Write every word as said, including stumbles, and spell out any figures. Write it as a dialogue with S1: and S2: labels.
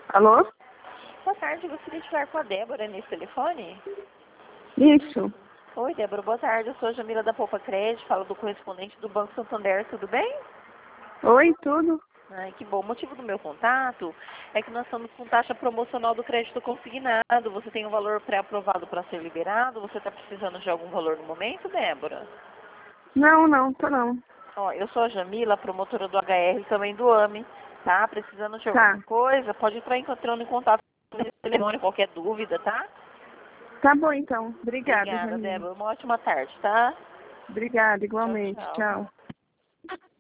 S1: Alô?
S2: Boa tarde, gostaria de falar com a Débora nesse telefone.
S1: Isso.
S2: Oi, Débora, boa tarde. Eu sou a Jamila da Poupa Crédito, falo do correspondente do Banco Santander, tudo bem?
S1: Oi, tudo?
S2: Ai, que bom. O motivo do meu contato é que nós estamos com taxa promocional do crédito consignado. Você tem um valor pré-aprovado para ser liberado? Você está precisando de algum valor no momento, Débora?
S1: Não, não, tô não.
S2: Ó, eu sou a Jamila, promotora do H R e também do A M E, tá? Precisando de alguma
S1: Tá.
S2: coisa, pode entrar entrando em contato com esse telefone, qualquer dúvida, tá?
S1: Tá bom, então. Obrigada,
S2: Obrigada,
S1: Jamila.
S2: Débora. Uma ótima tarde, tá?
S1: Obrigada,
S2: Tchau,
S1: igualmente.
S2: tchau.
S1: Tchau.